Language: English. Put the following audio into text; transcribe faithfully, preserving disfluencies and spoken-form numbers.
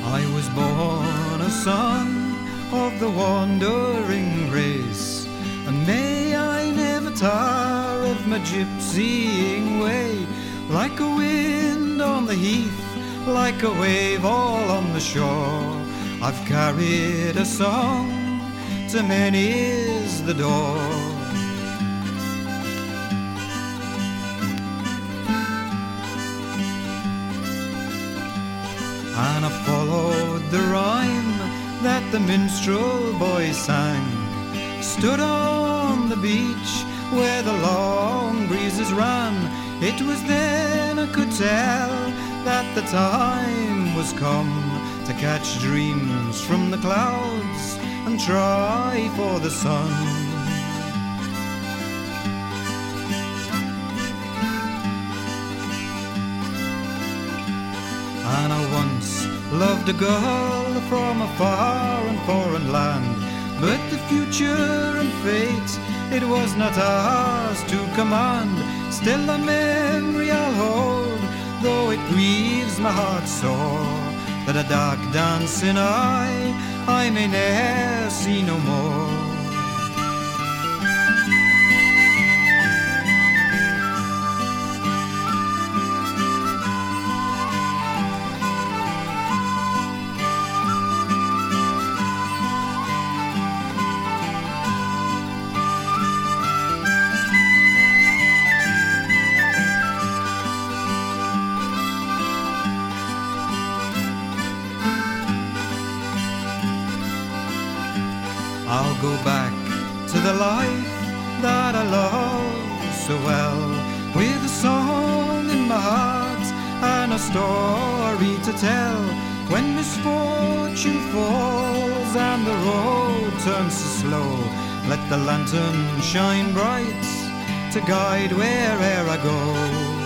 I was born a son of the wandering race, and may I never tire of my gypsying way. Like a wind on the heath, like a wave all on the shore, I've carried a song to many is the door. And I followed the rhyme that the minstrel boy sang. Stood on the beach where the long breezes ran. It was then I could tell that the time was come to catch dreams from the clouds and try for the sun. And I once loved a girl from a far and foreign land, but the future and fate, it was not ours to command. Still a memory I'll hold, though it grieves my heart sore, that a dark dancing eye I may ne'er see no more. I'll go back to the life that I love so well, with a song in my heart and a story to tell. When misfortune falls and the road turns so slow, let the lantern shine bright to guide where'er I go.